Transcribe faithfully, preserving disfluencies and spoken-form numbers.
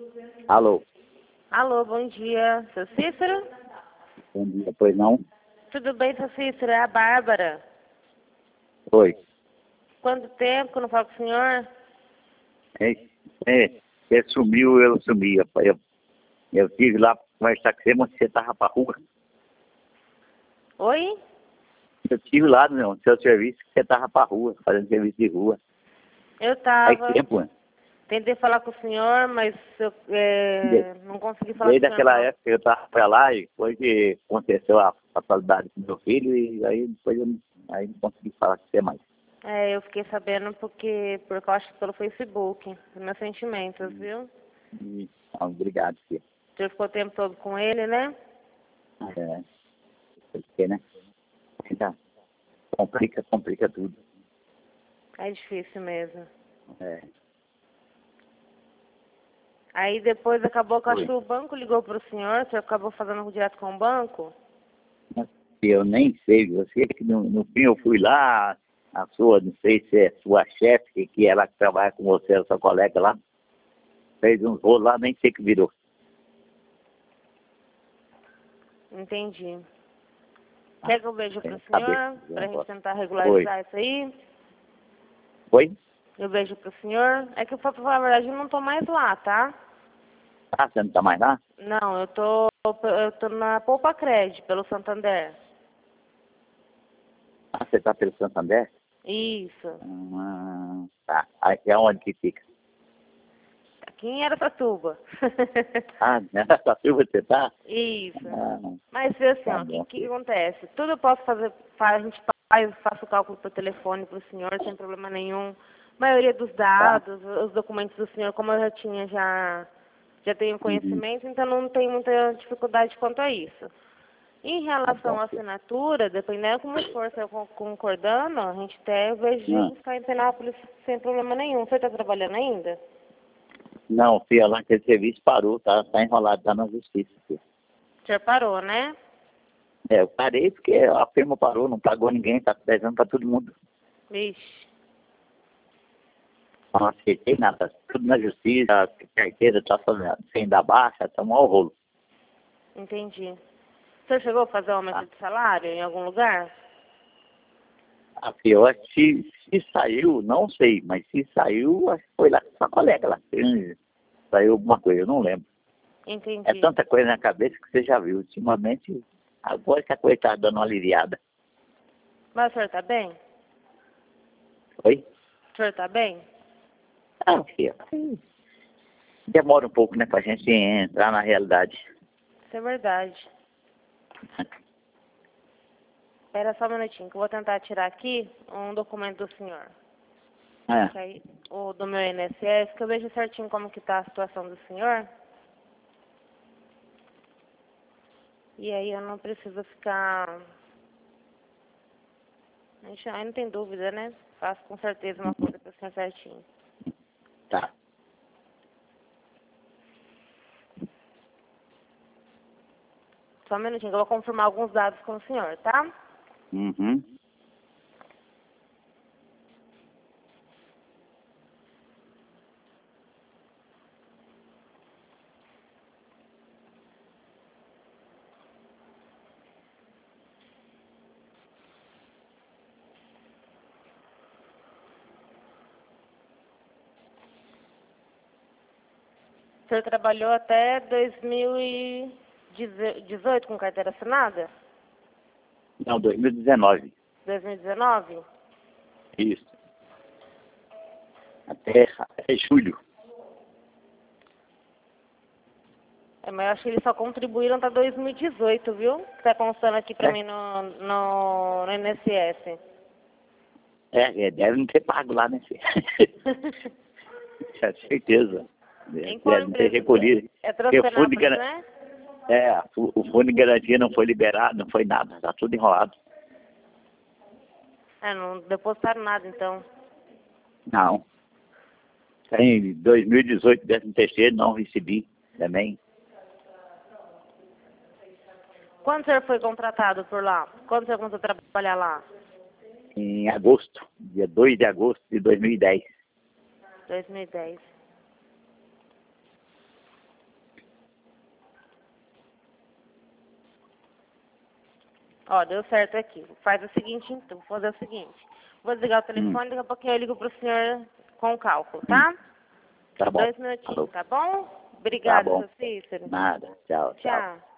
Alô, Alô, bom dia. Seu Cícero? bom dia, pois não? Tudo bem, seu Cícero? É a Bárbara. Oi. Quanto tempo que eu não falo com o senhor? É, é, você sumiu, eu sumi. Eu, eu, eu tive lá para conversar com você, mas você estava para rua. Oi? Eu tive lá no seu serviço, que você estava para rua, fazendo serviço de rua. Eu Faz tava. tempo, né? Tentei falar com o senhor, mas eu é, não consegui falar Desde com o senhor, aquela não. época eu estava para lá e depois que aconteceu a fatalidade com meu filho, e aí depois eu não, aí não consegui falar com você mais. É, eu fiquei sabendo porque, porque eu acho que pelo Facebook, meus sentimentos, viu? E, então, obrigado, filho. O senhor ficou o tempo todo com ele, né? É, porque, né? Ainda complica, complica tudo. É difícil mesmo. É. Aí depois acabou que eu acho Oi. que o banco ligou pro senhor, o senhor acabou fazendo direto com o banco? Eu nem sei, você que no, no fim eu fui lá, a sua, não sei se é sua chefe, que, que ela que trabalha com você, a sua colega lá, fez um rolo lá, nem sei que virou. Entendi. Quer que eu veja pro É, cabeça, senhor, pra gente tentar Oi. regularizar isso aí? Oi? Eu vejo pro senhor. É que, pra falar a verdade, eu não tô mais lá, tá? Ah, você não tá mais lá? Não, eu tô, eu tô na Poupa Cred, pelo Santander. Ah, você tá pelo Santander? Isso. Ah, tá. Aí é onde que fica? Aqui em Araçatuba. Ah, nessa Silva você tá? Isso. Ah, Mas, assim, tá ó, o que, bom, que filho. acontece? Tudo eu posso fazer, faz, a gente faz, faço o cálculo por telefone pro senhor, sem problema nenhum. A maioria dos Tá. dados, os documentos do senhor, como eu já tinha, já, já tenho Uhum. conhecimento, então não tem muita dificuldade quanto a isso. Em Tá relação bom, à filho. assinatura, dependendo como for, se eu con- concordando, a gente até vejo de Ah, buscar em Penápolis sem problema nenhum. Você está trabalhando ainda? não, filha, lá aquele serviço parou, tá, tá enrolado, tá na justiça, filho. O senhor parou, né? É, eu parei porque a firma parou, não pagou ninguém, tá devendo para todo mundo. Vixe, Não aceitei nada, tudo na justiça, a carteira tá só sem dar baixa, tá um mau rolo. entendi. O senhor chegou a fazer um aumento Tá? de salário em algum lugar? A pior, se, se saiu, não sei, mas se saiu, acho que foi lá com sua colega lá. Hum, Saiu alguma coisa, eu não lembro. É Entendi. tanta coisa na cabeça que você já viu. Ultimamente, agora que a coisa tá dando uma aliviada. Mas o senhor está bem? Oi? O senhor está bem? Ah, filha, demora um pouco, né, pra gente entrar na realidade. Isso é verdade. Espera só um minutinho, que eu vou tentar tirar aqui um documento do senhor. É, Que aí, o do meu I N S S, que eu vejo certinho como que tá a situação do senhor. E aí eu não preciso ficar... Ixi, aí não tem dúvida, né? Faço com certeza uma coisa para o senhor certinho. tá. Só um minutinho, que eu vou confirmar alguns dados com o senhor, tá? Uhum. O senhor trabalhou até dois mil e dezoito com carteira assinada? Não, dois mil e dezenove. dois mil e dezenove? Isso. Até, até julho. É, mas eu acho que eles só contribuíram até dois mil e dezoito, viu? Que tá constando aqui pra É? mim no, no, no I N S S. É, é, deve não ter pago lá, né, filha? É, certeza. Em Deve, qual deve não ter empresa? recolhido. É Porque o fundo de Transpenápolis, garantia, né? é, o, o fundo de garantia não foi liberado, não foi nada, tá tudo enrolado. É, não depositaram nada, então. Não. Em dois mil e dezoito, décimo terceiro, não recebi também. Quando o senhor foi contratado por lá? Quando o senhor começou a trabalhar lá? Em agosto, dia dois de agosto de dois mil e dez. dois mil e dez. Ó, deu certo aqui. Faz o seguinte, então. Vou fazer o seguinte. Vou desligar o telefone, Hum. daqui a pouquinho eu ligo pro senhor com o cálculo, tá? Tá bom. Dois minutinhos, Alô. tá bom? Tá Obrigada, bom. seu Cícero. Nada. Tchau, tchau. Tchau.